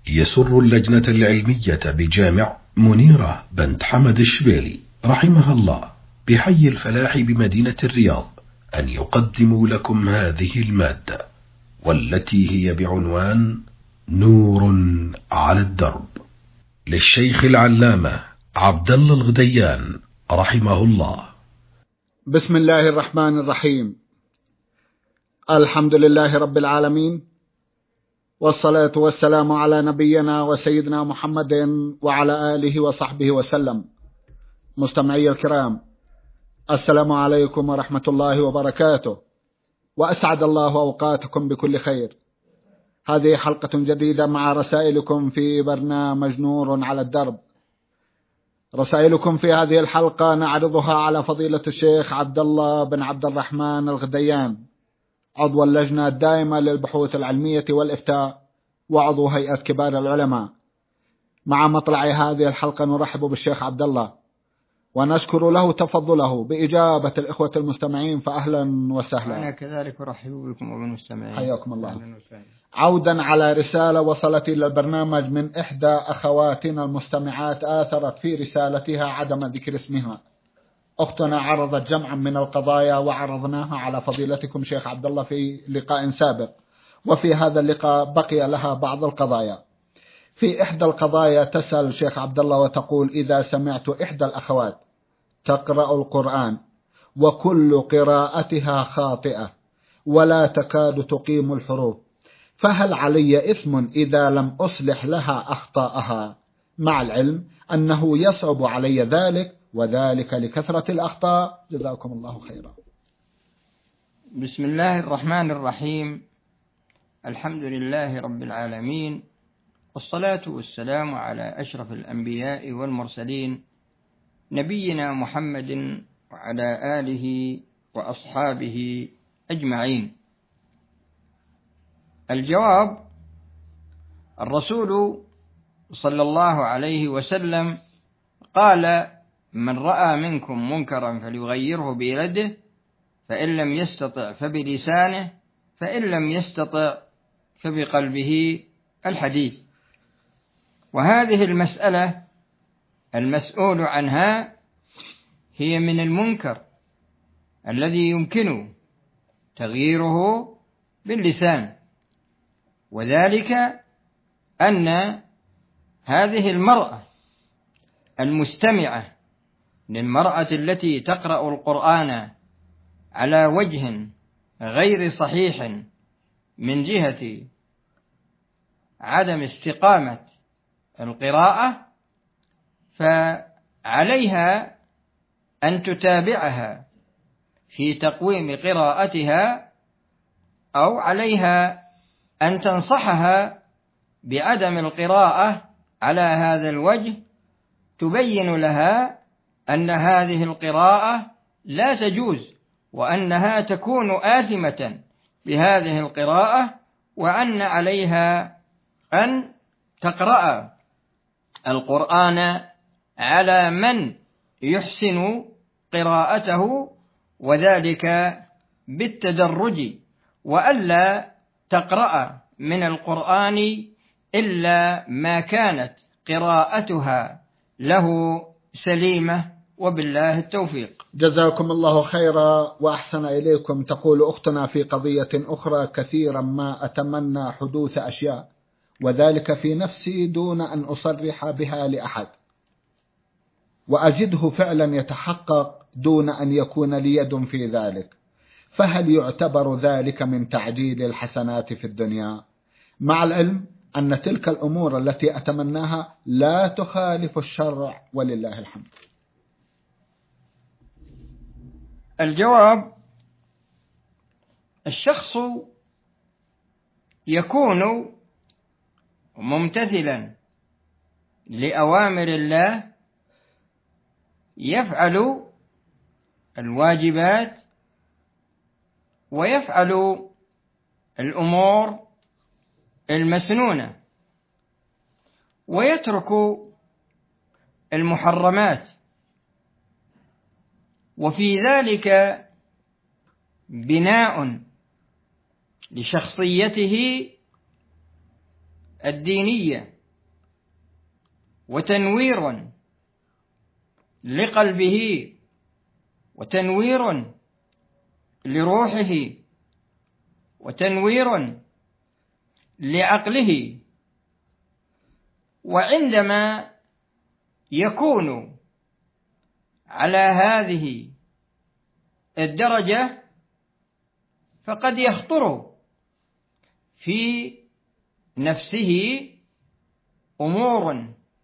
يسر اللجنة العلمية بجامع منيرة بنت حمد الشبيلي رحمها الله بحي الفلاح بمدينة الرياض أن يقدموا لكم هذه المادة، والتي هي بعنوان نور على الدرب، للشيخ العلامة عبد الله الغديان رحمه الله. بسم الله الرحمن الرحيم. الحمد لله رب العالمين، والصلاة والسلام على نبينا وسيدنا محمد وعلى آله وصحبه وسلم. مستمعي الكرام، السلام عليكم ورحمة الله وبركاته، وأسعد الله أوقاتكم بكل خير. هذه حلقة جديدة مع رسائلكم في برنامج نور على الدرب. رسائلكم في هذه الحلقة نعرضها على فضيلة الشيخ عبد الله بن عبد الرحمن الغديان، عضو اللجنة الدائمة للبحوث العلمية والإفتاء وعضو هيئة كبار العلماء. مع مطلع هذه الحلقة نرحب بالشيخ عبد الله ونشكر له تفضله بإجابة الإخوة المستمعين، فأهلا وسهلا. أنا كذلك أرحب بكم وبالمستمعين، حياكم الله. عودا على رسالة وصلت إلى البرنامج من إحدى أخواتنا المستمعات، آثرت في رسالتها عدم ذكر اسمها. أختنا عرضت جمعا من القضايا وعرضناها على فضيلتكم شيخ عبد الله في لقاء سابق، وفي هذا اللقاء بقي لها بعض القضايا. في إحدى القضايا تسأل شيخ عبد الله وتقول: إذا سمعت إحدى الأخوات تقرأ القرآن وكل قراءتها خاطئة ولا تكاد تقيم الحروف، فهل علي إثم إذا لم أصلح لها أخطاءها، مع العلم أنه يصعب علي ذلك وذلك لكثرة الأخطاء؟ جزاكم الله خيرا. بسم الله الرحمن الرحيم. الحمد لله رب العالمين، والصلاة والسلام على أشرف الأنبياء والمرسلين، نبينا محمد وعلى آله وأصحابه أجمعين. الجواب: الرسول صلى الله عليه وسلم قال: من رأى منكم منكرا فليغيره بيده، فإن لم يستطع فبلسانه، فإن لم يستطع فبقلبه. الحديث. وهذه المسألة المسؤول عنها هي من المنكر الذي يمكن تغييره باللسان، وذلك أن هذه المرأة المستمعة للمرأة التي تقرأ القرآن على وجه غير صحيح من جهة عدم استقامة القراءة، فعليها أن تتابعها في تقويم قراءتها، أو عليها أن تنصحها بعدم القراءة على هذا الوجه، تبين لها أن هذه القراءة لا تجوز، وأنها تكون آثمة بهذه القراءة، وأن عليها أن تقرأ القرآن على من يحسن قراءته، وذلك بالتدرج، وألا تقرأ من القرآن إلا ما كانت قراءتها له سليمة، وبالله التوفيق. جزاكم الله خيرا وأحسن إليكم. تقول أختنا في قضية أخرى: كثيرا ما أتمنى حدوث أشياء، وذلك في نفسي دون أن أصرح بها لأحد، وأجده فعلا يتحقق دون أن يكون لي يد في ذلك، فهل يعتبر ذلك من تعجيل الحسنات في الدنيا، مع العلم أن تلك الأمور التي أتمناها لا تخالف الشرع ولله الحمد؟ الجواب: الشخص يكون ممتثلا لأوامر الله، يفعل الواجبات ويفعل الأمور المسنونة، ويترك المحرمات، وفي ذلك بناء لشخصيته الدينية وتنوير لقلبه وتنوير لروحه وتنوير لعقله. وعندما يكون على هذه الدرجة فقد يخطر في نفسه أمور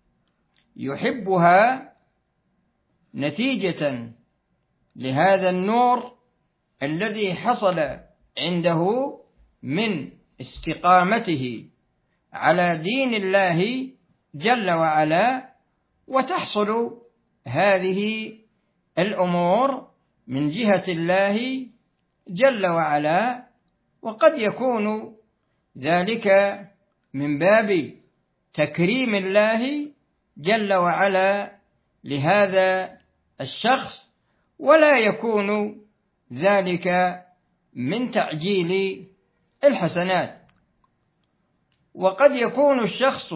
يحبها نتيجة لهذا النور الذي حصل عنده من استقامته على دين الله جل وعلا، وتحصل هذه الأمور من جهة الله جل وعلا. وقد يكون ذلك من باب تكريم الله جل وعلا لهذا الشخص، ولا يكون ذلك من تعجيل الحسنات. وقد يكون الشخص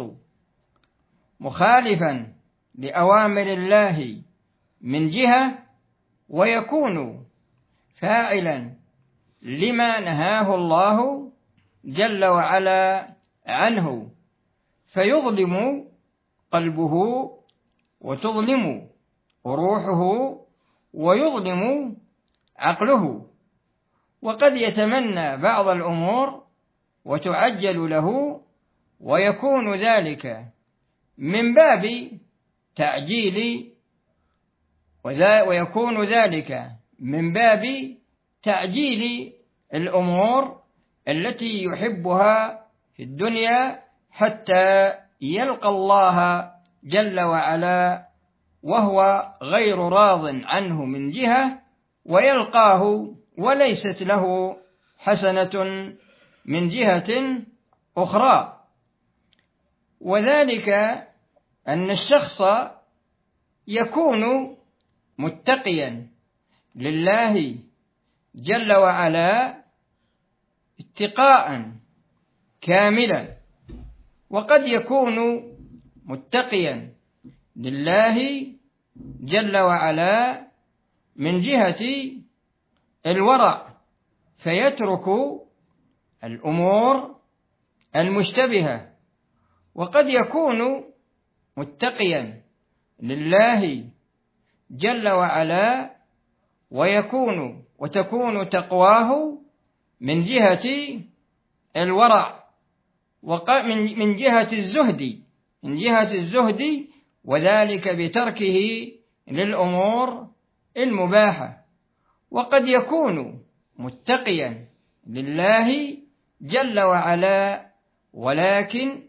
مخالفا لأوامر الله من جهة، ويكون فاعلا لما نهاه الله جل وعلا عنه، فيظلم قلبه وتظلم روحه ويظلم عقله. وقد يتمنى بعض الأمور وتعجل له، ويكون ذلك من باب تعجيل ويكون ذلك من باب تعجيل الأمور التي يحبها في الدنيا حتى يلقى الله جل وعلا وهو غير راض عنه من جهة، ويلقاه وليست له حسنة من جهة أخرى. وذلك أن الشخص يكون متقيا لله جل وعلا اتقاء كاملا، وقد يكون متقيا لله جل وعلا من جهة الورع، فيترك الأمور المشتبهة. وقد يكون متقيا لله جل وعلا وتكون تقواه من جهة الورع، من جهة الزهد، وذلك بتركه للأمور المباحة. وقد يكون متقيا لله جل وعلا، ولكن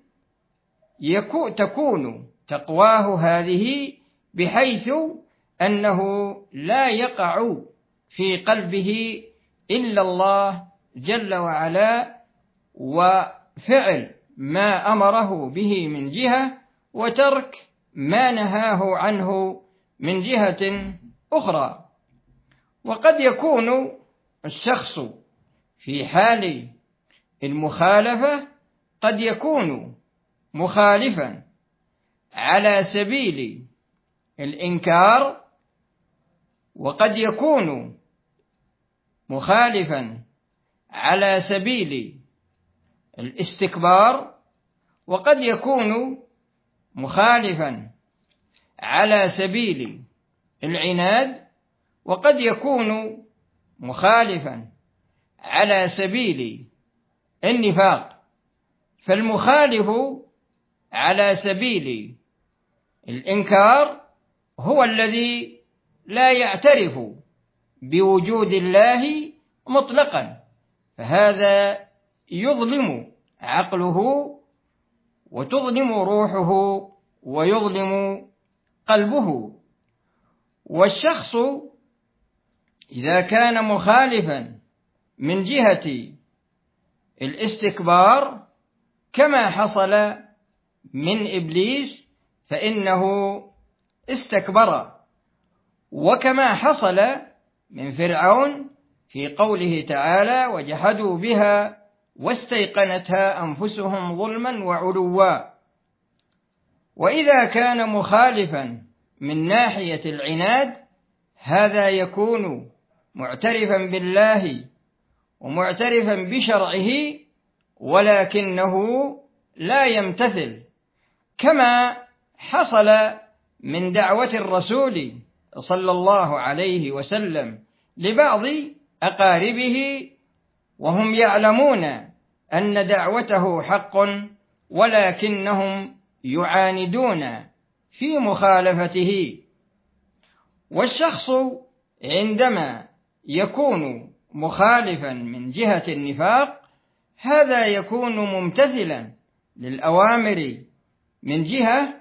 تكون تقواه هذه بحيث أنه لا يقع في قلبه إلا الله جل وعلا، وفعل ما أمره به من جهة، وترك ما نهاه عنه من جهة أخرى. وقد يكون الشخص في حال المخالفة قد يكون مخالفا على سبيل الإنكار، وقد يكون مخالفا على سبيل الاستكبار، وقد يكون مخالفا على سبيل العناد، وقد يكون مخالفا على سبيل النفاق. فالمخالف على سبيل الإنكار هو الذي لا يعترف بوجود الله مطلقا، فهذا يظلم عقله وتظلم روحه ويظلم قلبه. والشخص إذا كان مخالفا من جهة الاستكبار كما حصل من إبليس فإنه استكبر، وكما حصل من فرعون في قوله تعالى: وجحدوا بها واستيقنتها أنفسهم ظلما وعلوا. وإذا كان مخالفا من ناحية العناد هذا يكون معترفا بالله ومعترفا بشرعه ولكنه لا يمتثل، كما حصل من دعوة الرسول صلى الله عليه وسلم لبعض أقاربه وهم يعلمون أن دعوته حق ولكنهم يعاندون في مخالفته. والشخص عندما يكون مخالفا من جهة النفاق هذا يكون ممتثلا للأوامر من جهة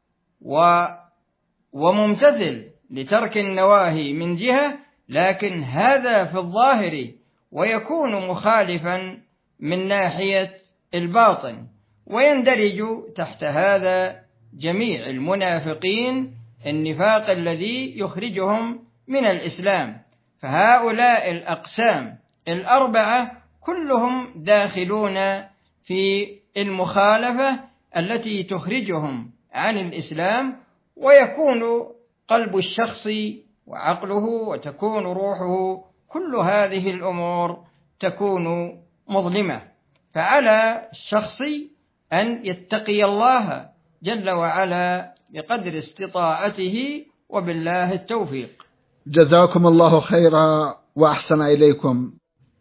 وممتثل لترك النواهي من جهة، لكن هذا في الظاهر ويكون مخالفا من ناحية الباطن، ويندرج تحت هذا جميع المنافقين النفاق الذي يخرجهم من الإسلام. فهؤلاء الأقسام الأربعة كلهم داخلون في المخالفة التي تخرجهم عن الإسلام، ويكون قلب الشخص وعقله وتكون روحه كل هذه الأمور تكون مظلمة. فعلى الشخص أن يتقي الله جل وعلا بقدر استطاعته، وبالله التوفيق. جزاكم الله خيرا وأحسن إليكم.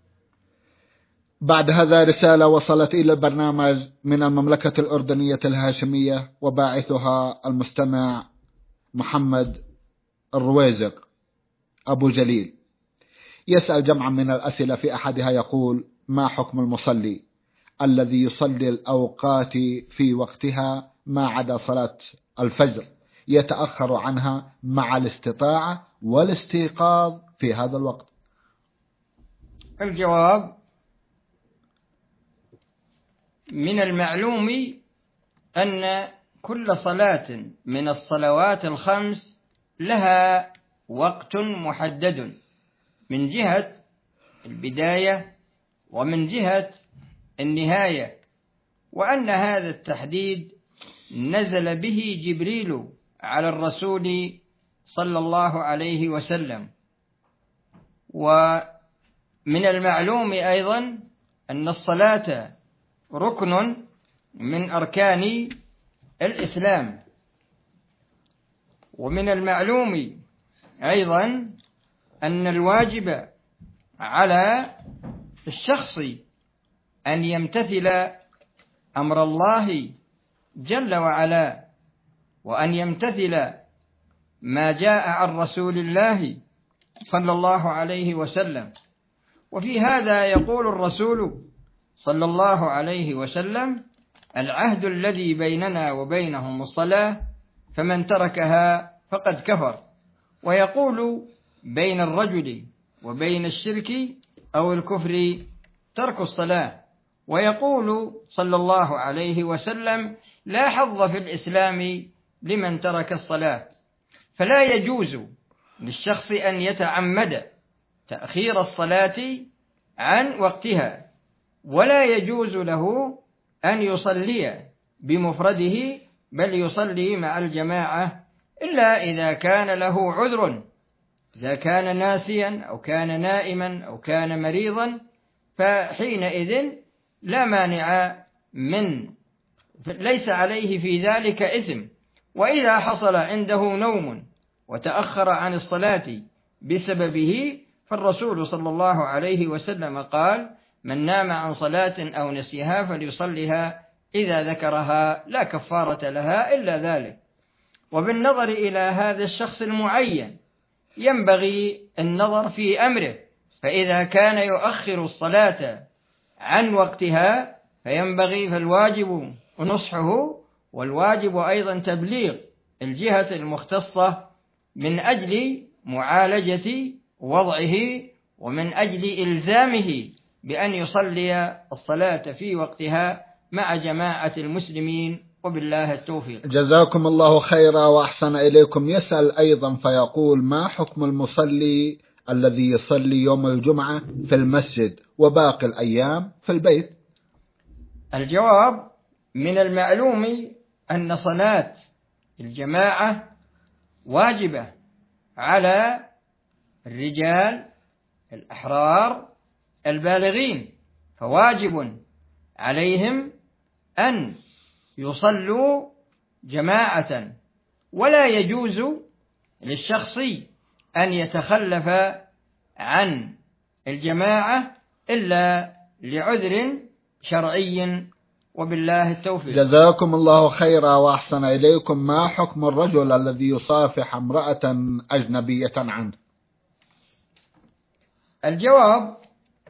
بعد هذا رسالة وصلت إلى البرنامج من المملكة الأردنية الهاشمية، وباعثها المستمع محمد الرويزق أبو جليل، يسأل جمعا من الأسئلة. في أحدها يقول: ما حكم المصلي الذي يصلي الأوقات في وقتها ما عدا صلاة الفجر يتأخر عنها مع الاستطاعة والاستيقاظ في هذا الوقت؟ الجواب: من المعلوم أن كل صلاة من الصلوات الخمس لها وقت محدد من جهة البداية ومن جهة النهاية، وأن هذا التحديد نزل به جبريل على الرسول صلى الله عليه وسلم. ومن المعلوم أيضا أن الصلاة ركن من أركان الإسلام. ومن المعلوم أيضا أن الواجب على الشخص أن يمتثل أمر الله جل وعلا، وأن يمتثل ما جاء عن رسول الله صلى الله عليه وسلم. وفي هذا يقول الرسول صلى الله عليه وسلم: العهد الذي بيننا وبينهم الصلاة فمن تركها فقد كفر. ويقول: بين الرجل وبين الشرك أو الكفر ترك الصلاة. ويقول صلى الله عليه وسلم: لا حظ في الإسلام لمن ترك الصلاة. فلا يجوز للشخص أن يتعمد تأخير الصلاة عن وقتها، ولا يجوز له أن يصلي بمفرده، بل يصلي مع الجماعة إلا إذا كان له عذر، إذا كان ناسيا أو كان نائما أو كان مريضا، فحينئذ لا مانع ليس عليه في ذلك إثم. وإذا حصل عنده نوم وتأخر عن الصلاة بسببه فالرسول صلى الله عليه وسلم قال: من نام عن صلاة أو نسيها فليصلها إذا ذكرها لا كفارة لها إلا ذلك. وبالنظر إلى هذا الشخص المعين ينبغي النظر في أمره، فإذا كان يؤخر الصلاة عن وقتها فالواجب نصحه، والواجب أيضا تبليغ الجهة المختصة من أجل معالجة وضعه ومن أجل إلزامه بأن يصلي الصلاة في وقتها مع جماعة المسلمين، وبالله التوفيق. جزاكم الله خيرا وأحسن إليكم. يسأل أيضا فيقول: ما حكم المصلي الذي يصلي يوم الجمعة في المسجد وباقي الأيام في البيت؟ الجواب: من المعلوم أن صلاة الجماعة واجبة على الرجال الأحرار البالغين، فواجب عليهم أن يصلوا جماعة، ولا يجوز للشخص أن يتخلف عن الجماعة إلا لعذر شرعي، وبالله التوفيق. جزاكم الله خيرا وأحسن إليكم. ما حكم الرجل الذي يصافح امرأة أجنبية عنه؟ الجواب: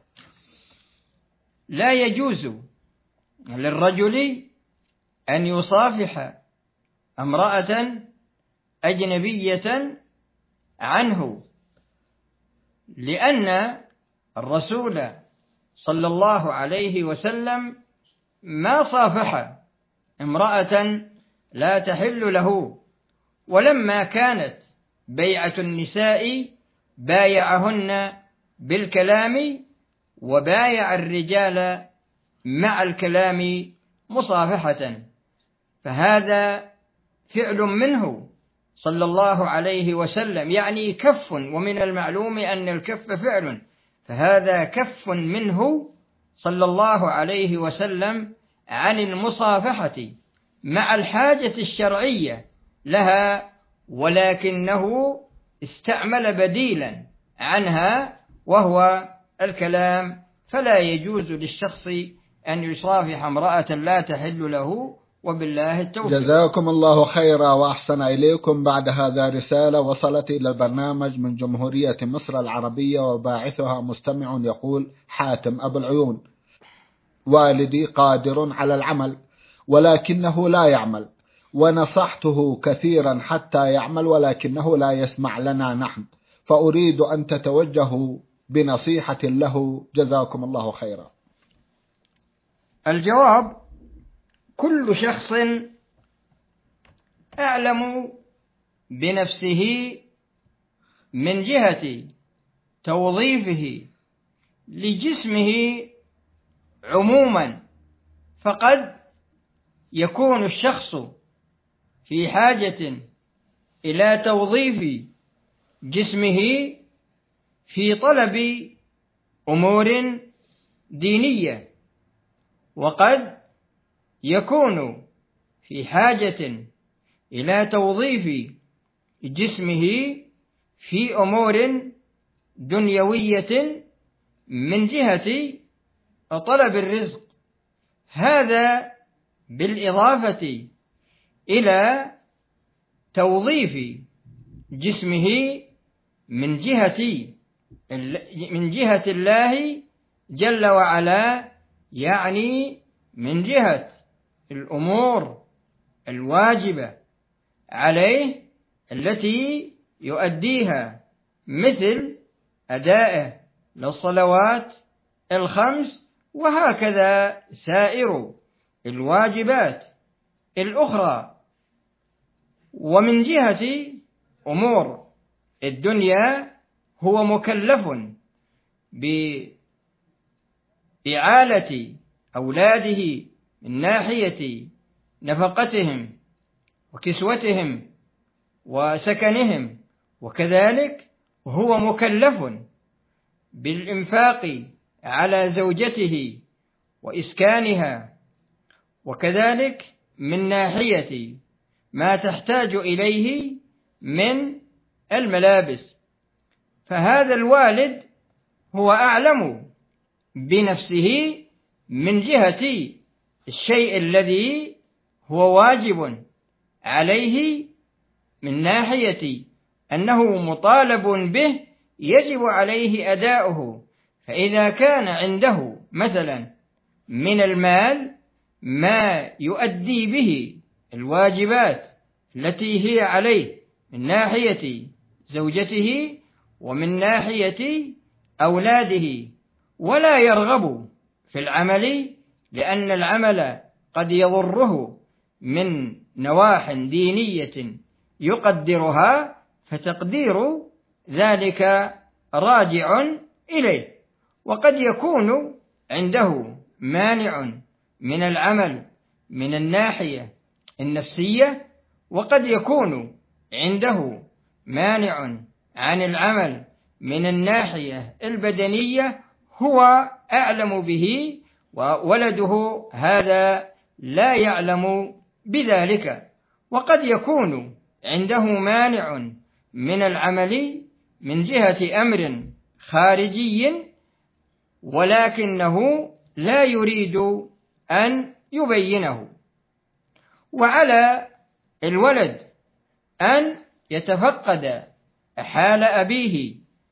لا يجوز للرجل أن يصافح امرأة أجنبية عنه، لأن الرسول صلى الله عليه وسلم ما صافح امرأة لا تحل له، ولما كانت بيعة النساء بايعهن بالكلام، وبايع الرجال مع الكلام مصافحة، فهذا فعل منه صلى الله عليه وسلم، يعني كف، ومن المعلوم أن الكف فعل، فهذا كف منه صلى الله عليه وسلم عن المصافحة مع الحاجة الشرعية لها، ولكنه استعمل بديلا عنها وهو الكلام، فلا يجوز للشخص أن يصافح امرأة لا تحل له، وبالله التوفيق. جزاكم الله خيرا وأحسن إليكم. بعد هذا رسالة وصلت إلى البرنامج من جمهورية مصر العربية، وباعثها مستمع يقول: حاتم أبو العيون، والدي قادر على العمل ولكنه لا يعمل، ونصحته كثيرا حتى يعمل ولكنه لا يسمع لنا نحن، فأريد أن تتوجهوا بنصيحة له، جزاكم الله خيرا. الجواب: كل شخص أعلم بنفسه من جهة توظيفه لجسمه عموما، فقد يكون الشخص في حاجة إلى توظيف جسمه في طلب أمور دينية، وقد يكون في حاجة إلى توظيف جسمه في أمور دنيوية من جهة طلب الرزق، هذا بالإضافة إلى توظيف جسمه من جهة الله جل وعلا، يعني من جهة الأمور الواجبة عليه التي يؤديها، مثل أدائه للصلوات الخمس، وهكذا سائر الواجبات الأخرى. ومن جهة أمور الدنيا هو مكلف بإعالة أولاده من ناحية نفقتهم وكسوتهم وسكنهم، وكذلك هو مكلف بالإنفاق على زوجته وإسكانها، وكذلك من ناحية ما تحتاج إليه من الملابس، فهذا الوالد هو أعلم بنفسه من جهة الشيء الذي هو واجب عليه من ناحية أنه مطالب به يجب عليه أداؤه. فإذا كان عنده مثلا من المال ما يؤدي به الواجبات التي هي عليه من ناحية زوجته ومن ناحية أولاده، ولا يرغب في العمل لأن العمل قد يضره من نواح دينية يقدرها، فتقدير ذلك راجع إليه. وقد يكون عنده مانع من العمل من الناحية النفسية، وقد يكون عنده مانع عن العمل من الناحية البدنية هو أعلم به، وولده هذا لا يعلم بذلك. وقد يكون عنده مانع من العمل من جهة أمر خارجي، ولكنه لا يريد أن يبينه. وعلى الولد أن يتفقد حال أبيه،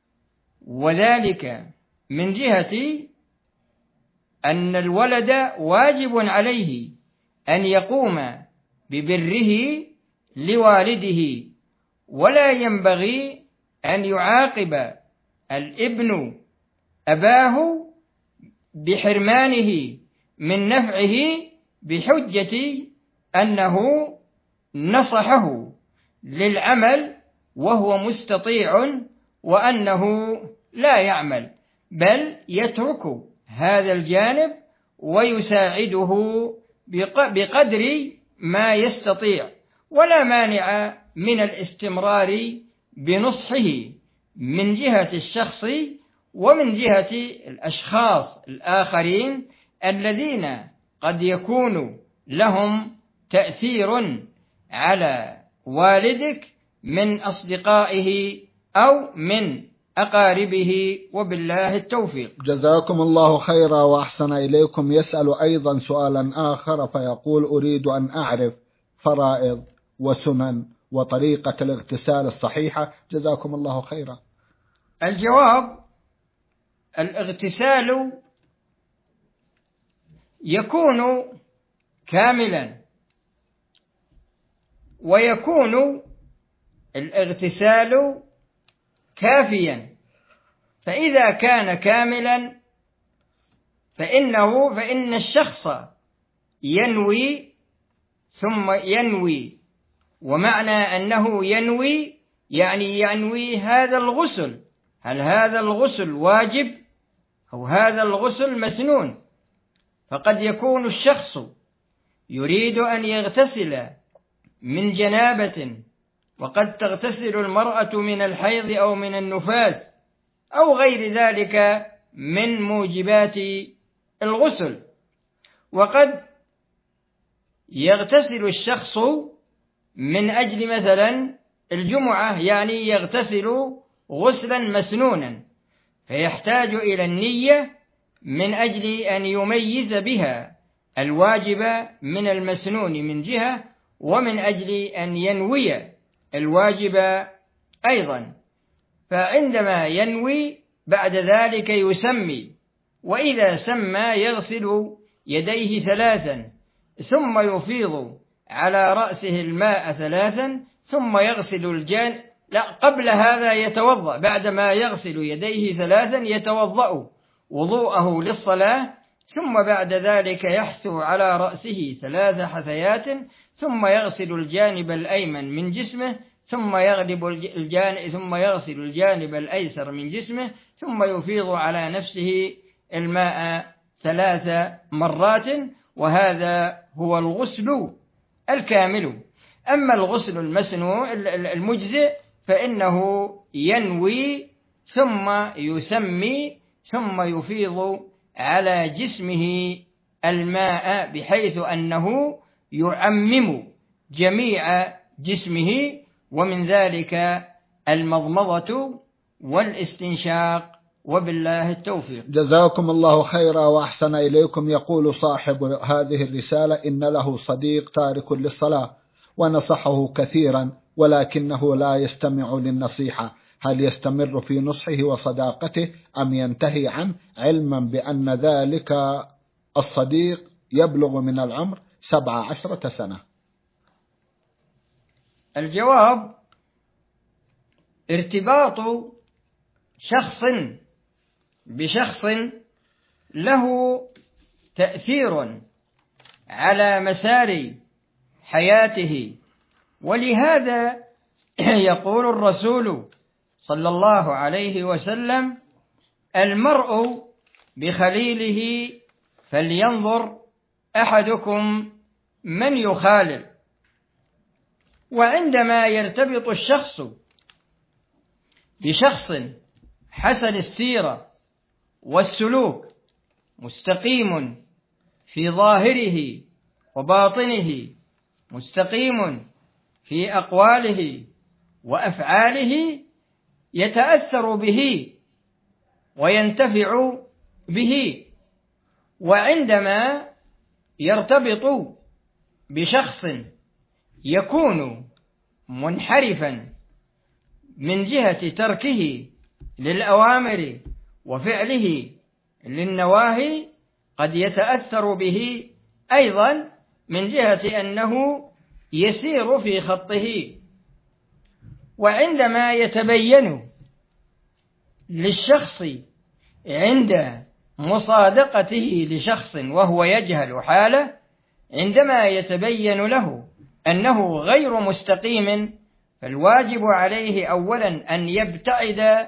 وذلك من جهة أن الولد واجب عليه أن يقوم ببره لوالده، ولا ينبغي أن يعاقب الابن أباه بحرمانه من نفعه بحجة أنه نصحه للعمل وهو مستطيع وأنه لا يعمل، بل يترك هذا الجانب ويساعده بقدر ما يستطيع، ولا مانع من الاستمرار بنصحه من جهة الشخص ومن جهة الأشخاص الآخرين الذين قد يكون لهم تأثير على والدك من أصدقائه أو من أقاربه، وبالله التوفيق. جزاكم الله خيرا وأحسن إليكم. يسأل أيضا سؤالا آخر فيقول: أريد أن أعرف فرائض وسنن وطريقة الاغتسال الصحيحة، جزاكم الله خيرا. الجواب: الاغتسال يكون كاملا، ويكون الاغتسال كافيا. فإذا كان كاملا فإن الشخص ينوي ثم ينوي، ومعنى أنه ينوي يعني ينوي هذا الغسل، هل هذا الغسل واجب أو هذا الغسل مسنون؟ فقد يكون الشخص يريد أن يغتسل من جنابة، وقد تغتسل المرأة من الحيض أو من النفاس أو غير ذلك من موجبات الغسل، وقد يغتسل الشخص من أجل مثلا الجمعة، يعني يغتسل غسلا مسنونا، فيحتاج إلى النية من أجل أن يميز بها الواجب من المسنون من جهة، ومن أجل أن ينوي الواجب أيضا. فعندما ينوي بعد ذلك يسمي، وإذا سمى يغسل يديه 3 ثم يفيض على رأسه الماء 3 ثم يغسل الجانب. لا، قبل هذا يتوضأ، بعدما يغسل يديه 3 يتوضأ وضوءه للصلاة، ثم بعد ذلك يحثو على رأسه 3 حثيات، ثم يغسل الجانب الأيمن من جسمه، ثم يغسل الجانب الأيسر من جسمه، ثم يفيض على نفسه الماء 3 مرات، وهذا هو الغسل الكامل. أما الغسل المسنون المجزئ فإنه ينوي ثم يسمي ثم يفيض على جسمه الماء بحيث أنه يعمم جميع جسمه، ومن ذلك المضمضة والاستنشاق، وبالله التوفيق. جزاكم الله خيرا وأحسن إليكم. يقول صاحب هذه الرسالة: إن له صديق تارك للصلاة ونصحه كثيرا ولكنه لا يستمع للنصيحة، هل يستمر في نصحه وصداقته أم ينتهي عنه، علما بأن ذلك الصديق يبلغ من العمر 17 سنة؟ الجواب: ارتباط شخص بشخص له تأثير على مسار حياته، ولهذا يقول الرسول صلى الله عليه وسلم: المرء بخليله فلينظر أحدكم من يخالل. وعندما يرتبط الشخص بشخص حسن السيرة والسلوك مستقيم في ظاهره وباطنه، مستقيم في أقواله وأفعاله، يتأثر به وينتفع به. وعندما يرتبط بشخص يكون منحرفا من جهة تركه للأوامر وفعله للنواهي، قد يتأثر به أيضا من جهة أنه يسير في خطه. وعندما يتبين للشخص عند مصادقته لشخص وهو يجهل حاله، عندما يتبين له أنه غير مستقيم، فالواجب عليه أولا أن يبتعد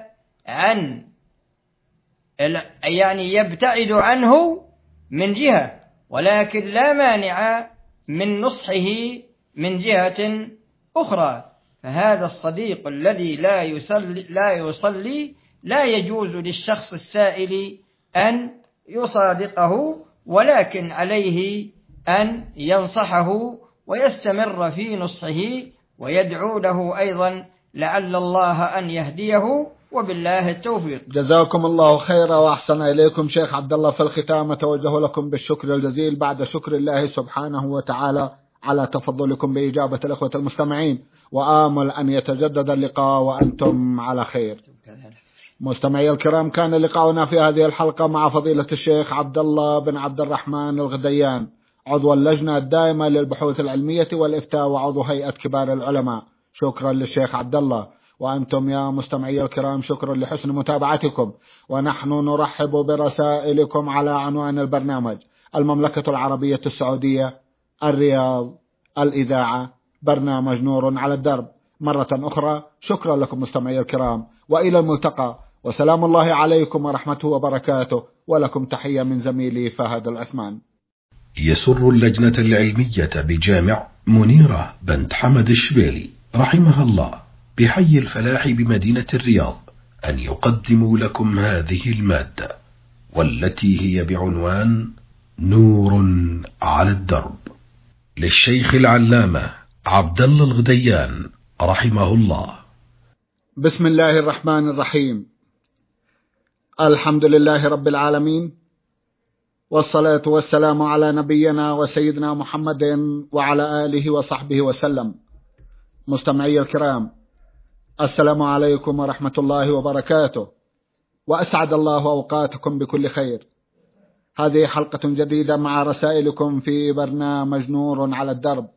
يبتعد عنه من جهة، ولكن لا مانع من نصحه من جهة أخرى. فهذا الصديق الذي لا يصلي لا يجوز للشخص السائل أن يصادقه، ولكن عليه أن ينصحه ويستمر في نصحه ويدعو له أيضا لعل الله أن يهديه، وبالله التوفيق. جزاكم الله خيرا وأحسن إليكم شيخ عبد الله. في الختام أتوجه لكم بالشكر الجزيل بعد شكر الله سبحانه وتعالى على تفضلكم بإجابة الأخوة المستمعين، وآمل أن يتجدد اللقاء وأنتم على خير. مستمعي الكرام، كان لقاؤنا في هذه الحلقة مع فضيلة الشيخ عبد الله بن عبد الرحمن الغديان، عضو اللجنة الدائمة للبحوث العلمية والإفتاء وعضو هيئة كبار العلماء. شكرا للشيخ عبد الله. وأنتم يا مستمعي الكرام شكرا لحسن متابعتكم، ونحن نرحب برسائلكم على عنوان البرنامج: المملكة العربية السعودية، الرياض، الإذاعة، برنامج نور على الدرب. مرة أخرى شكرا لكم مستمعي الكرام، وإلى الملتقى، وسلام الله عليكم ورحمته وبركاته، ولكم تحية من زميلي فهد العثمان. يسر اللجنة العلمية بجامع منيرة بنت حمد الشبيلي رحمها الله بحي الفلاح بمدينة الرياض أن يقدموا لكم هذه المادة، والتي هي بعنوان نور على الدرب، للشيخ العلامة عبد الله الغديان رحمه الله. بسم الله الرحمن الرحيم. الحمد لله رب العالمين، والصلاة والسلام على نبينا وسيدنا محمد وعلى آله وصحبه وسلم. مستمعي الكرام، السلام عليكم ورحمة الله وبركاته، وأسعد الله أوقاتكم بكل خير. هذه حلقة جديدة مع رسائلكم في برنامج نور على الدرب.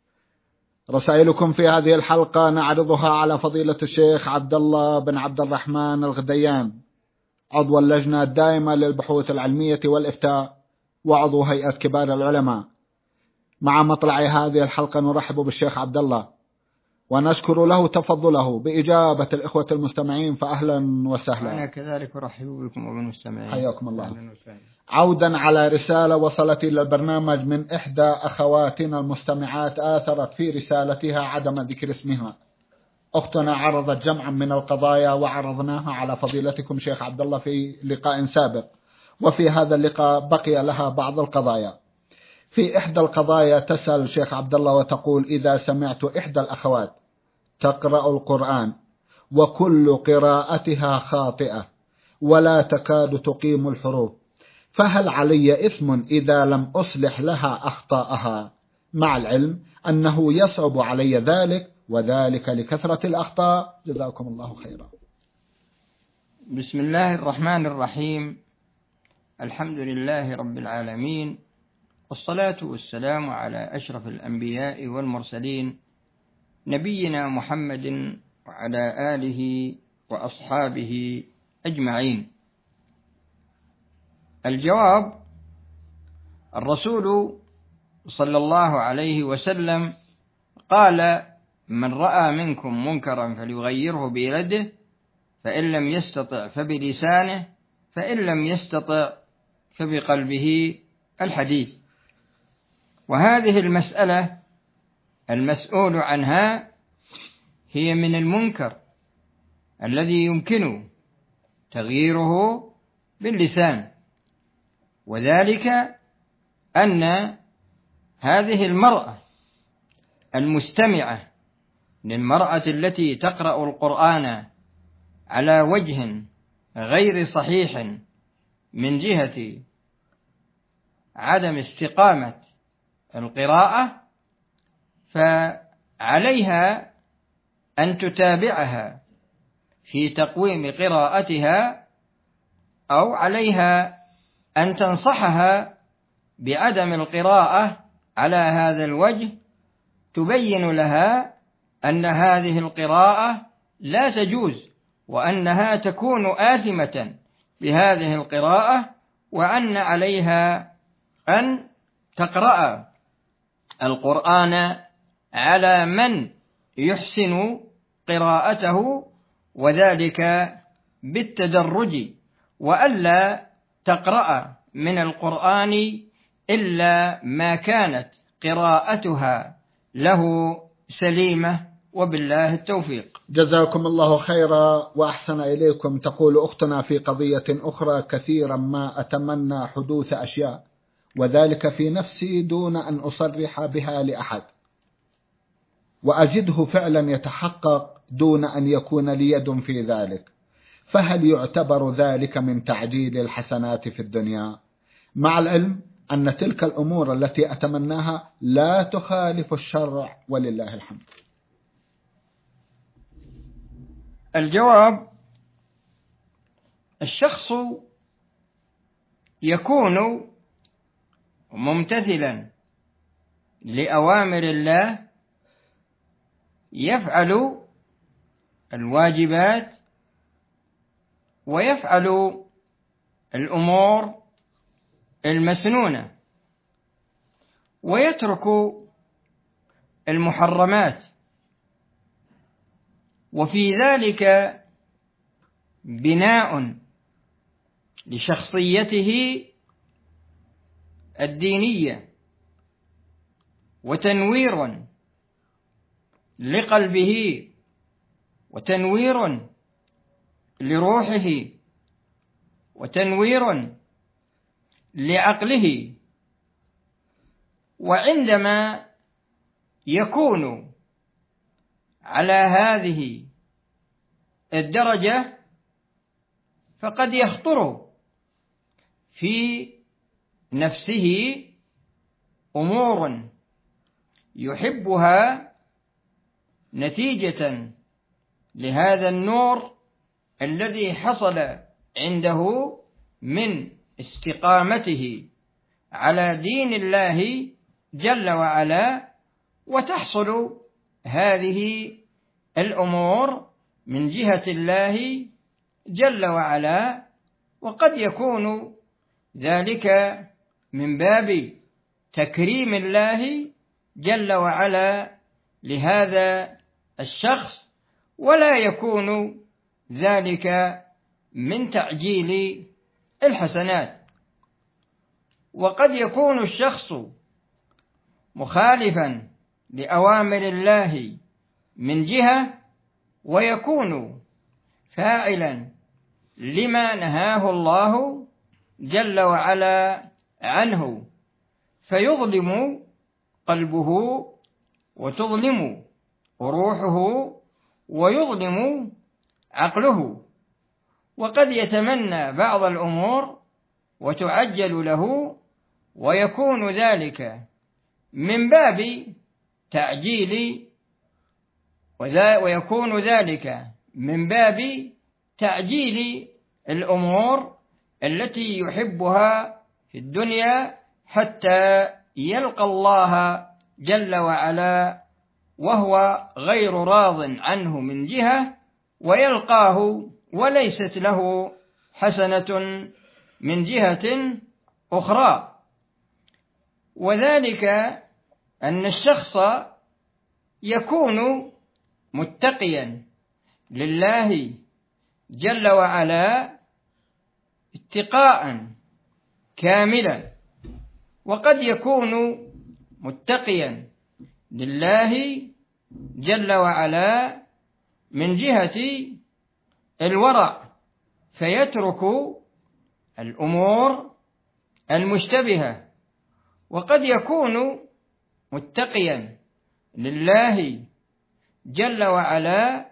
رسائلكم في هذه الحلقة نعرضها على فضيلة الشيخ عبد الله بن عبد الرحمن الغديان، عضو اللجنة الدائمة للبحوث العلمية والإفتاء وعضو هيئة كبار العلماء. مع مطلع هذه الحلقة نرحب بالشيخ عبد الله ونشكر له تفضله بإجابة الإخوة المستمعين، فأهلا وسهلا. أنا كذلك أرحب بكم وبالمستمعين، حياكم الله. عودا على رسالة وصلت إلى البرنامج من إحدى أخواتنا المستمعات، آثرت في رسالتها عدم ذكر اسمها. أختنا عرضت جمعا من القضايا وعرضناها على فضيلتكم شيخ عبد الله في لقاء سابق، وفي هذا اللقاء بقي لها بعض القضايا. في إحدى القضايا تسأل شيخ عبد الله وتقول: إذا سمعت إحدى الأخوات تقرأ القرآن وكل قراءتها خاطئة ولا تكاد تقيم الحروف، فهل علي إثم إذا لم أصلح لها أخطاءها، مع العلم أنه يصعب علي ذلك وذلك لكثرة الأخطاء؟ جزاكم الله خيرا. بسم الله الرحمن الرحيم. الحمد لله رب العالمين، والصلاة والسلام على أشرف الأنبياء والمرسلين، نبينا محمد وعلى آله وأصحابه أجمعين. الجواب: الرسول صلى الله عليه وسلم قال: من رأى منكم منكرا فليغيره بيده، فإن لم يستطع فبلسانه، فإن لم يستطع فبقلبه. الحديث. وهذه المسألة المسؤول عنها هي من المنكر الذي يمكن تغييره باللسان، وذلك أن هذه المرأة المستمعة للمرأة التي تقرأ القرآن على وجه غير صحيح من جهة عدم استقامة القراءة، فعليها أن تتابعها في تقويم قراءتها، أو عليها أن تنصحها بعدم القراءة على هذا الوجه، تبين لها أن هذه القراءة لا تجوز، وأنها تكون آثمة بهذه القراءة، وأن عليها أن تقرأ القرآن على من يحسن قراءته، وذلك بالتدرج، وألا تقرأ من القرآن إلا ما كانت قراءتها له سليمة، وبالله التوفيق. جزاكم الله خيرا وأحسن إليكم. تقول أختنا في قضية أخرى: كثيرا ما أتمنى حدوث أشياء وذلك في نفسي دون أن أصرح بها لأحد، وأجده فعلا يتحقق دون أن يكون لي يد في ذلك، فهل يعتبر ذلك من تعجيل الحسنات في الدنيا؟ مع العلم أن تلك الأمور التي أتمناها لا تخالف الشرع، ولله الحمد. الجواب: الشخص يكون ممتثلا لأوامر الله، يفعل الواجبات ويفعل الأمور المسنونة، ويترك المحرمات، وفي ذلك بناء لشخصيته الدينية، وتنوير لقلبه، وتنوير لروحه، وتنوير لعقله. وعندما يكون على هذه الدرجة فقد يخطر في نفسه أمور يحبها نتيجة لهذا النور الذي حصل عنده من استقامته على دين الله جل وعلا، وتحصل هذه الأمور من جهة الله جل وعلا، وقد يكون ذلك من باب تكريم الله جل وعلا لهذا الشخص، ولا يكون ذلك من تعجيل الحسنات. وقد يكون الشخص مخالفا لأوامر الله من جهة، ويكون فاعلا لما نهاه الله جل وعلا عنه، فيظلم قلبه وتظلم روحه ويظلم عقله، وقد يتمنى بعض الأمور وتعجل له، ويكون ذلك من باب تعجيل، ويكون ذلك من باب تعجيل الأمور التي يحبها في الدنيا حتى يلقى الله جل وعلا وهو غير راض عنه من جهة، ويلقاه وليست له حسنة من جهة أخرى. وذلك أن الشخص يكون متقيا لله جل وعلا اتقاء كاملا، وقد يكون متقيا لله جل وعلا من جهة الورع، فيترك الأمور المشتبهة. وقد يكون متقيا لله جل وعلا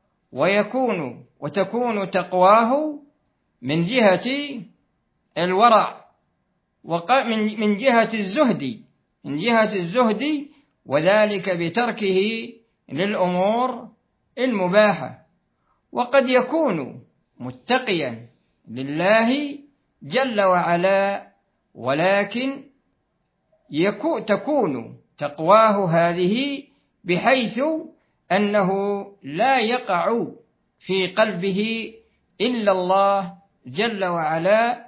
وتكون تقواه من جهة الورع، من جهة الزهد، وذلك بتركه للأمور المباحة. وقد يكون متقيا لله جل وعلا، ولكن تكون تقواه هذه بحيث أنه لا يقع في قلبه إلا الله جل وعلا،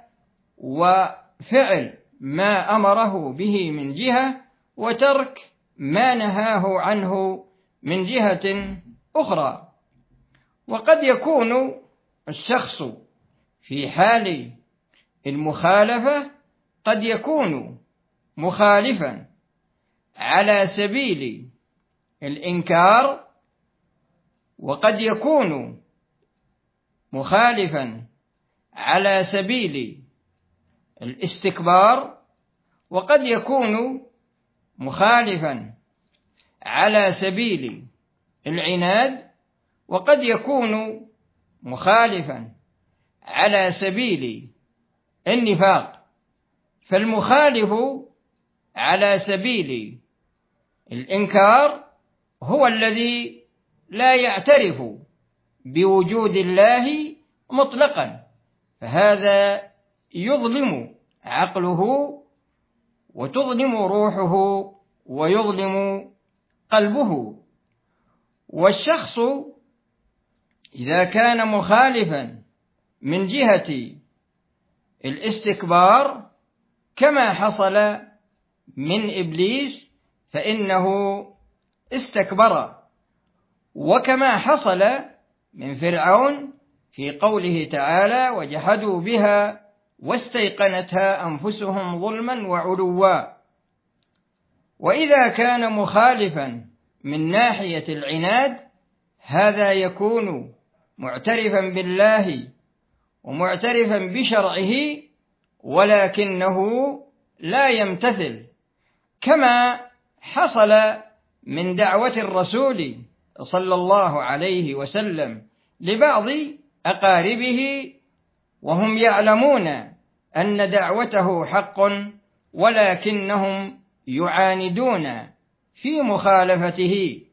وفعل ما أمره به من جهة، وترك ما نهاه عنه من جهة أخرى. وقد يكون الشخص في حال المخالفة قد يكون مخالفا على سبيل الإنكار، وقد يكون مخالفا على سبيل الاستكبار، وقد يكون مخالفا على سبيل العناد، وقد يكون مخالفا على سبيل النفاق. فالمخالف على سبيل الإنكار هو الذي لا يعترف بوجود الله مطلقا، فهذا يظلم عقله وتظلم روحه ويظلم قلبه. والشخص إذا كان مخالفا من جهة الاستكبار كما حصل من إبليس فإنه استكبر، وكما حصل من فرعون في قوله تعالى: وجحدوا بها واستيقنتها أنفسهم ظلما وعلوا. وإذا كان مخالفا من ناحية العناد هذا يكون معترفا بالله ومعترفا بشرعه، ولكنه لا يمتثل، كما حصل من دعوة الرسول صلى الله عليه وسلم لبعض أقاربه وهم يعلمون أن دعوته حق، ولكنهم يعاندون في مخالفته.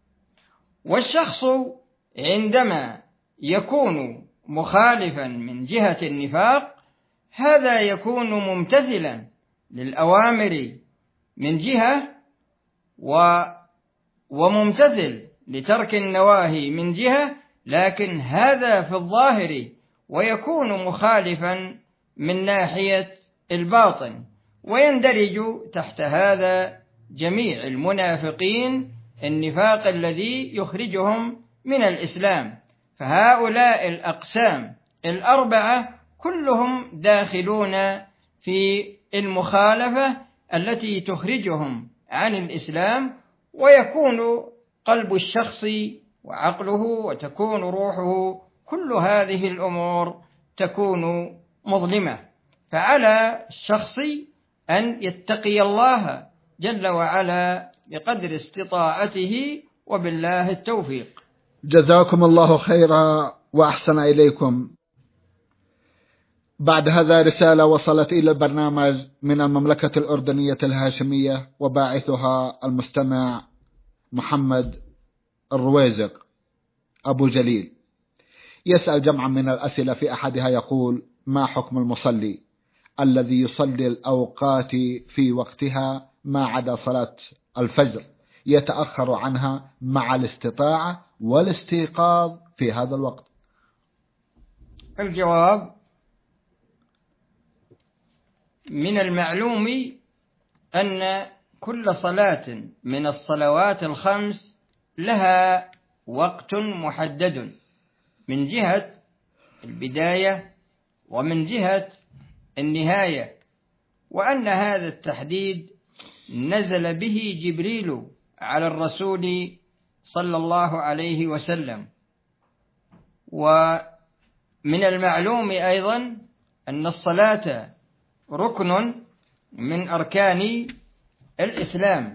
والشخص عندما يكون مخالفا من جهة النفاق هذا يكون ممتثلا للأوامر من جهة وممتثل لترك النواهي من جهة، لكن هذا في الظاهر، ويكون مخالفا من ناحية الباطن. ويندرج تحت هذا جميع المنافقين، النفاق الذي يخرجهم من الإسلام. فهؤلاء الأقسام الأربعة كلهم داخلون في المخالفة التي تخرجهم عن الإسلام، ويكون قلب الشخص وعقله وتكون روحه، كل هذه الأمور تكون مظلمة. فعلى الشخص أن يتقي الله جل وعلا بقدر استطاعته، وبالله التوفيق. جزاكم الله خيرا وأحسن إليكم. بعد هذا رسالة وصلت إلى البرنامج من المملكة الأردنية الهاشمية، وباعثها المستمع محمد الرويزق أبو جليل، يسأل جمعا من الأسئلة. في أحدها يقول: ما حكم المصلي الذي يصلي الأوقات في وقتها ما عدا صلاة الفجر يتأخر عنها مع الاستطاعة والاستيقاظ في هذا الوقت؟ الجواب: من المعلوم أن كل صلاة من الصلوات الخمس لها وقت محدد من جهة البداية ومن جهة النهاية، وأن هذا التحديد نزل به جبريل على الرسول صلى الله عليه وسلم. ومن المعلوم أيضا أن الصلاة ركن من أركان الإسلام.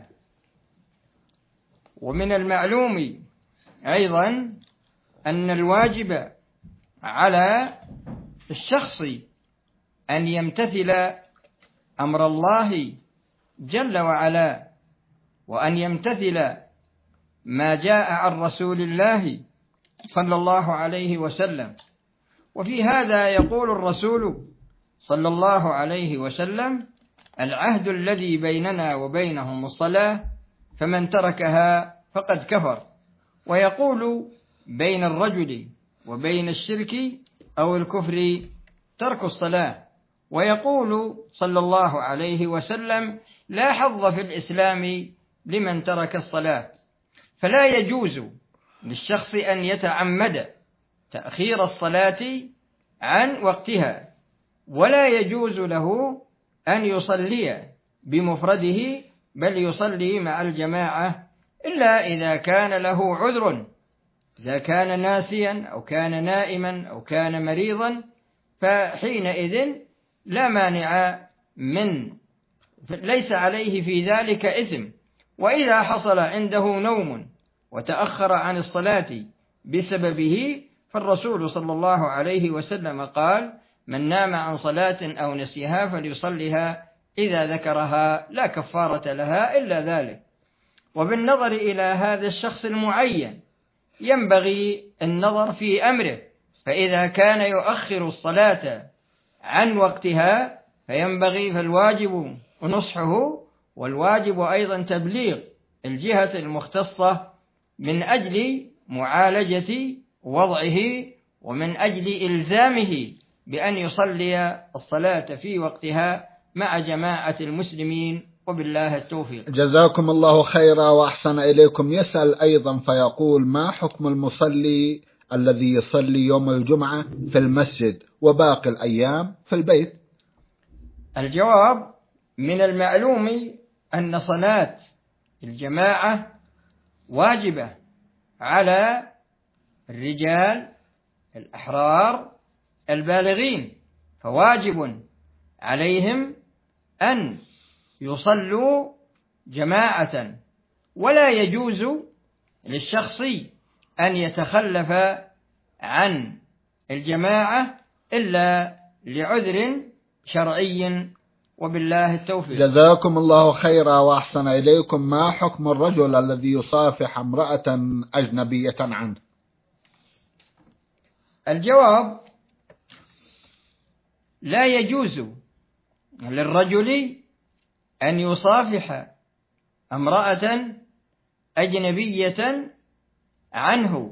ومن المعلوم أيضا أن الواجب على الشخص أن يمتثل أمر الله جل وعلا، وأن يمتثل ما جاء عن رسول الله صلى الله عليه وسلم. وفي هذا يقول الرسول صلى الله عليه وسلم: العهد الذي بيننا وبينهم الصلاة، فمن تركها فقد كفر. ويقول: بين الرجل وبين الشرك أو الكفر ترك الصلاة. ويقول صلى الله عليه وسلم: لا حظ في الإسلام لمن ترك الصلاة. فلا يجوز للشخص أن يتعمد تأخير الصلاة عن وقتها، ولا يجوز له أن يصلي بمفرده، بل يصلي مع الجماعة إلا إذا كان له عذر، إذا كان ناسيا أو كان نائما أو كان مريضا، فحينئذ لا مانع ليس عليه في ذلك إثم. وإذا حصل عنده نوم وتأخر عن الصلاة بسببه، فالرسول صلى الله عليه وسلم قال: من نام عن صلاة أو نسيها فليصلها إذا ذكرها، لا كفارة لها إلا ذلك. وبالنظر إلى هذا الشخص المعين ينبغي النظر في أمره، فإذا كان يؤخر الصلاة عن وقتها فالواجب نصحه، والواجب أيضا تبليغ الجهة المختصة من أجل معالجة وضعه، ومن أجل إلزامه بأن يصلي الصلاة في وقتها مع جماعة المسلمين، وبالله التوفيق. جزاكم الله خيرا وأحسن إليكم. يسأل أيضا فيقول: ما حكم المصلي الذي يصلي يوم الجمعة في المسجد وباقي الأيام في البيت؟ الجواب: من المعلوم أن صلاة الجماعة واجبة على الرجال الأحرار البالغين، فواجب عليهم أن يصلوا جماعة، ولا يجوز للشخص أن يتخلف عن الجماعة إلا لعذر شرعي، وبالله التوفيق. جزاكم الله خيرا وأحسن إليكم. ما حكم الرجل الذي يصافح امرأة أجنبية عنه؟ الجواب: لا يجوز للرجل أن يصافح امرأة أجنبية عنه،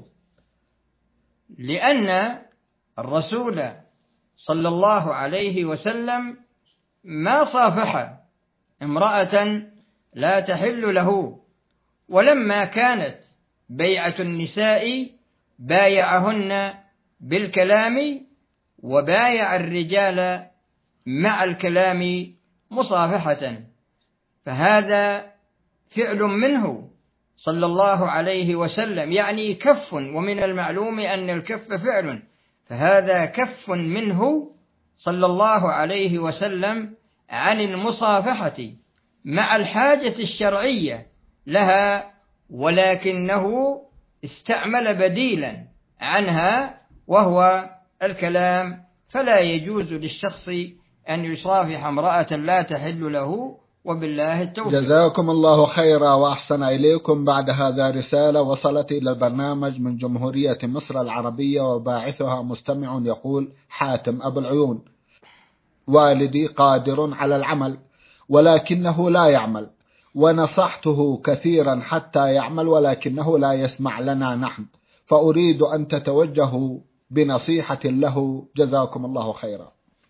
لأن الرسول صلى الله عليه وسلم ما صافح امرأة لا تحل له. ولما كانت بيعة النساء بايعهن بالكلام، وبايع الرجال مع الكلام مصافحة، فهذا فعل منه صلى الله عليه وسلم، يعني كف. ومن المعلوم أن الكف فعل، فهذا كف منه صلى الله عليه وسلم عن المصافحة مع الحاجة الشرعية لها، ولكنه استعمل بديلا عنها وهو الكلام. فلا يجوز للشخص أن يصافح امرأة لا تحل له، وبالله التوفيق. جزاكم الله خيرا وأحسن إليكم. بعد هذا رسالة وصلت إلى البرنامج من جمهورية مصر العربية، وباعثها مستمع يقول: حاتم أبو العيون، والدي قادر على العمل ولكنه لا يعمل، ونصحته كثيرا حتى يعمل ولكنه لا يسمع لنا نحن، فأريد أن تتوجهوا بنصيحة له، جزاكم الله خيرا.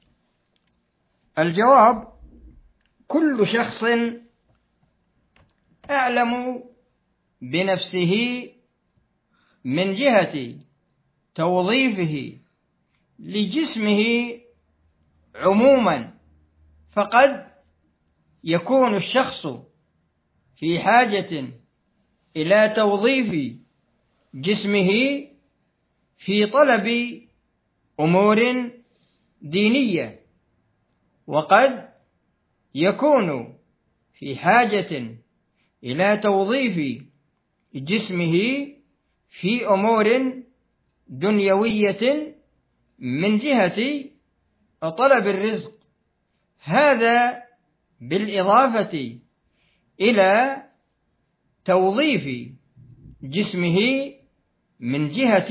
الجواب: كل شخص أعلم بنفسه من جهة توظيفه لجسمه عموما، فقد يكون الشخص في حاجة إلى توظيف جسمه في طلب أمور دينية، وقد يكون في حاجة إلى توظيف جسمه في أمور دنيوية من جهة طلب الرزق، هذا بالإضافة إلى توظيف جسمه من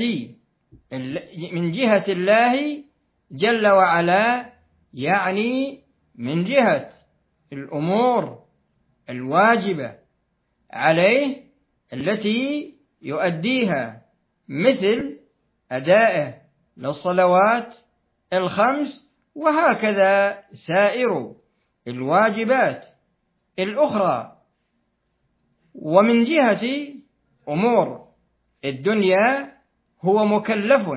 جهة الله جل وعلا، يعني من جهة الأمور الواجبة عليه التي يؤديها، مثل أدائه للصلوات الخمس، وهكذا سائر الواجبات الأخرى. ومن جهة أمور الدنيا هو مكلف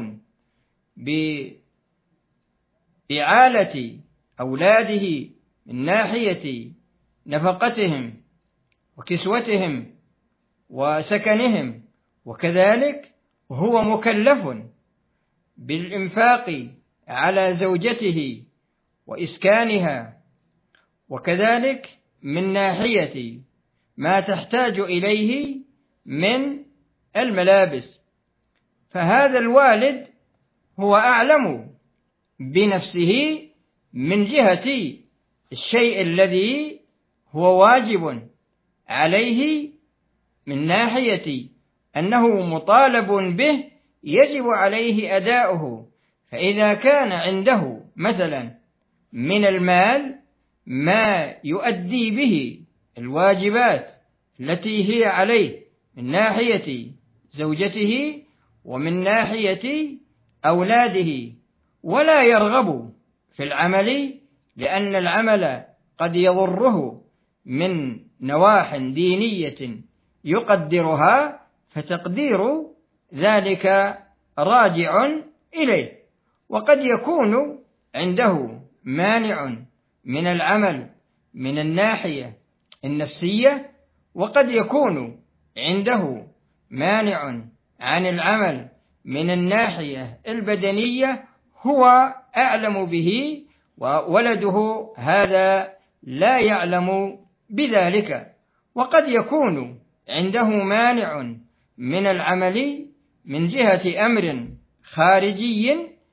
بإعالة أولاده من ناحية نفقتهم وكسوتهم وسكنهم، وكذلك هو مكلف بالإنفاق على زوجته وإسكانها، وكذلك من ناحية ما تحتاج إليه من الملابس. فهذا الوالد هو أعلم بنفسه من جهة الشيء الذي هو واجب عليه، من ناحية أنه مطالب به يجب عليه أداؤه. فإذا كان عنده مثلا من المال ما يؤدي به الواجبات التي هي عليه من ناحية زوجته ومن ناحية أولاده، ولا يرغب في العمل لأن العمل قد يضره من نواح دينية يقدرها، فتقدير ذلك راجع إليه. وقد يكون عنده مانع من العمل من الناحية النفسية، وقد يكون عنده مانع عن العمل من الناحية البدنية، هو أعلم به وولده هذا لا يعلم بذلك. وقد يكون عنده مانع من العمل من جهة أمر خارجي،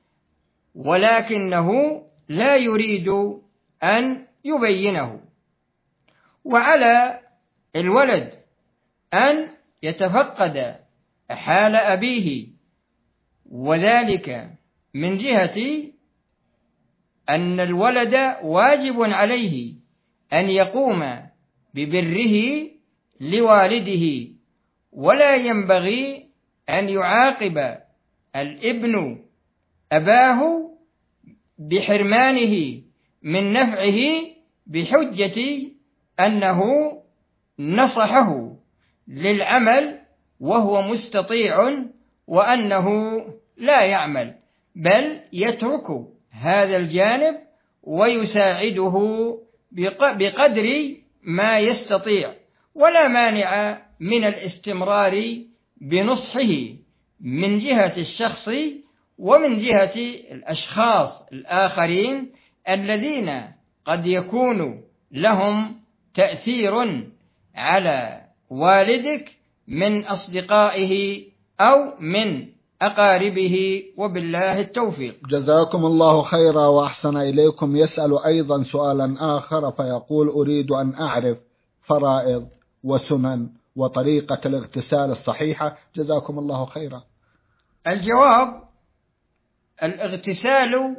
ولكنه لا يريد أن يبينه. وعلى الولد أن يتفقد حال أبيه، وذلك من جهة أن الولد واجب عليه أن يقوم ببره لوالده، ولا ينبغي أن يعاقب الابن أباه بحرمانه من نفعه بحجة أنه نصحه للعمل وهو مستطيع وأنه لا يعمل، بل يترك هذا الجانب ويساعده بقدر ما يستطيع، ولا مانع من الاستمرار بنصحه من جهة الشخص ومن جهة الأشخاص الآخرين الذين قد يكون لهم تأثير على والدك من أصدقائه أو من أقاربه، وبالله التوفيق. جزاكم الله خيرا وأحسن إليكم. يسأل أيضا سؤالا آخر فيقول: أريد أن أعرف فرائض وسنن وطريقة الاغتسال الصحيحة، جزاكم الله خيرا. الجواب: الاغتسال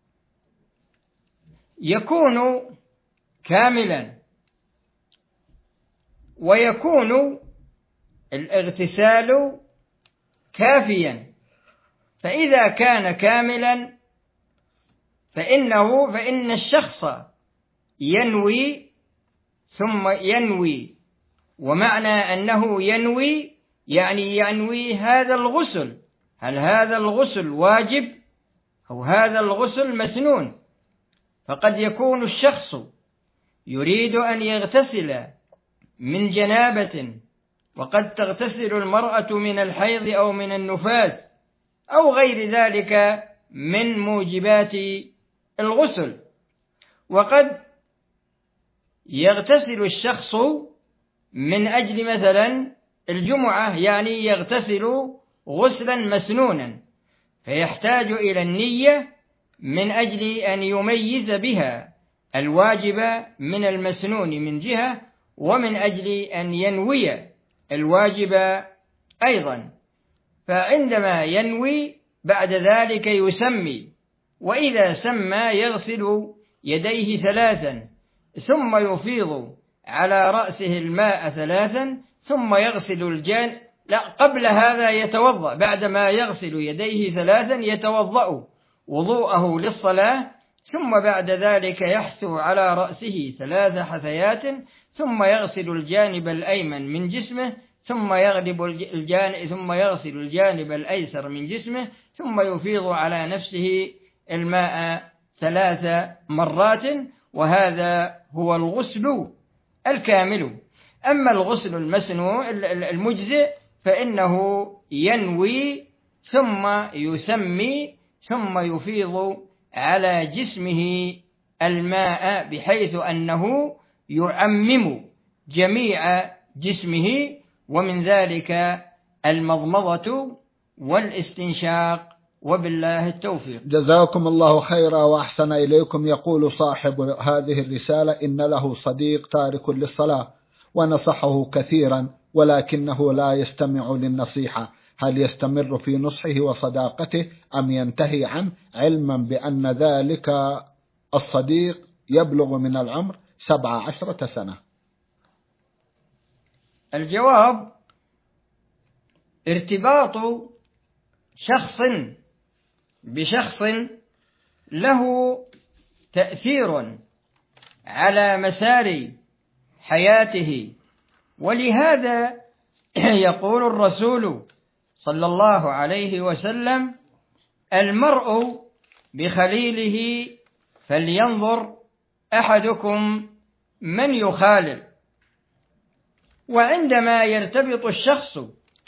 يكون كاملا، ويكون الاغتسال كافيا. فإذا كان كاملا فإن الشخص ينوي ثم ينوي، ومعنى أنه ينوي يعني ينوي هذا الغسل، هل هذا الغسل واجب أو هذا الغسل مسنون؟ فقد يكون الشخص يريد أن يغتسل من جنابة وقد تغتسل المرأة من الحيض أو من النفاس أو غير ذلك من موجبات الغسل. وقد يغتسل الشخص من أجل مثلا الجمعة، يعني يغتسل غسلا مسنونا، فيحتاج إلى النية من أجل أن يميز بها الواجب من المسنون من جهة، ومن أجل أن ينوي الواجب أيضا. فعندما ينوي بعد ذلك يسمي، وإذا سمى يغسل يديه 3 ثم يفيض على رأسه الماء 3 ثم يغسل الجانب. لا، قبل هذا يتوضأ، بعدما يغسل يديه 3 يتوضأ وضوءه للصلاة، ثم بعد ذلك يحثو على رأسه 3 حثيات، ثم يغسل الجانب الأيمن من جسمه، ثم يغسل الجانب الأيسر من جسمه، ثم يفيض على نفسه الماء 3 مرات، وهذا هو الغسل الكامل. أما الغسل المسنون المجزئ فإنه ينوي ثم يسمي ثم يفيض على جسمه الماء بحيث أنه يعمم جميع جسمه، ومن ذلك المضمضة والاستنشاق، وبالله التوفيق. جزاكم الله خيرا وأحسن إليكم. يقول صاحب هذه الرسالة إن له صديق تارك للصلاة ونصحه كثيرا ولكنه لا يستمع للنصيحة، هل يستمر في نصحه وصداقته أم ينتهي عنه، علما بأن ذلك الصديق يبلغ من العمر 17 سنة؟ الجواب: ارتباط شخص بشخص له تأثير على مسار حياته، ولهذا يقول الرسول صلى الله عليه وسلم: المرء بخليله فلينظر أحدكم من يخالل. وعندما يرتبط الشخص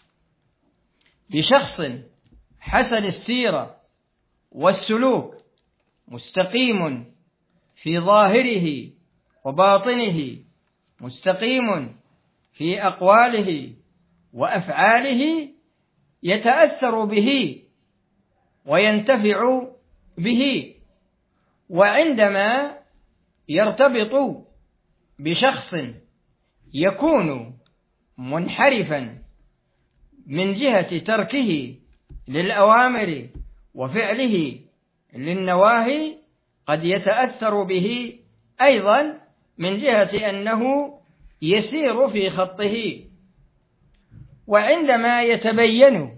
بشخص حسن السيرة والسلوك، مستقيم في ظاهره وباطنه، مستقيم في أقواله وأفعاله، يتأثر به وينتفع به. وعندما يرتبط بشخص يكون منحرفا من جهة تركه للأوامر وفعله للنواهي، قد يتأثر به أيضا من جهة أنه يسير في خطه. وعندما يتبين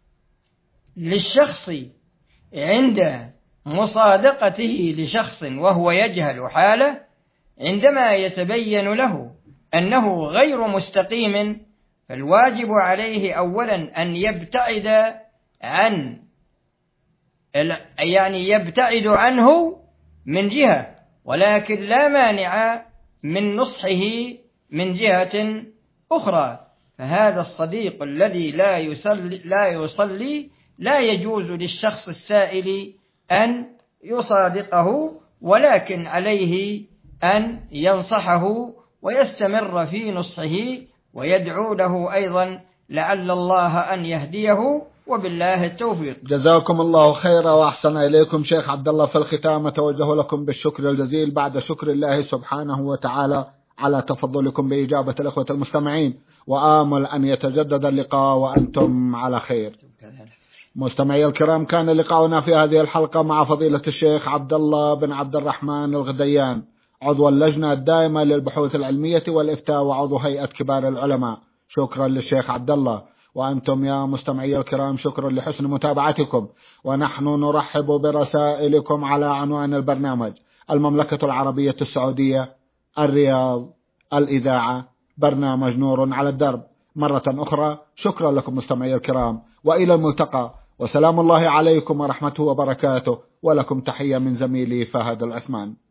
للشخص عند مصادقته لشخص وهو يجهل حاله، عندما يتبين له أنه غير مستقيم، فالواجب عليه أولا أن يبتعد يبتعد عنه من جهة، ولكن لا مانع من نصحه من جهة أخرى. فهذا الصديق الذي لا يصلي لا يجوز للشخص السائل أن يصادقه، ولكن عليه أن ينصحه ويستمر في نصحه ويدعو له أيضا لعل الله أن يهديه، وبالله التوفيق. جزاكم الله خيرا وأحسن إليكم. شيخ عبد الله، في الختام أتوجه لكم بالشكر الجزيل بعد شكر الله سبحانه وتعالى على تفضلكم بإجابة الأخوة المستمعين، وآمل أن يتجدد اللقاء وأنتم على خير. مستمعي الكرام، كان لقاؤنا في هذه الحلقة مع فضيلة الشيخ عبد الله بن عبد الرحمن الغديان، عضو اللجنة الدائمة للبحوث العلمية والإفتاء وعضو هيئة كبار العلماء. شكرا للشيخ عبد الله. وأنتم يا مستمعي الكرام شكرا لحسن متابعتكم، ونحن نرحب برسائلكم على عنوان البرنامج: المملكة العربية السعودية، الرياض، الإذاعة، برنامج نور على الدرب. مرة أخرى شكرا لكم مستمعي الكرام، وإلى الملتقى، وسلام الله عليكم ورحمته وبركاته، ولكم تحية من زميلي فهد العثمان.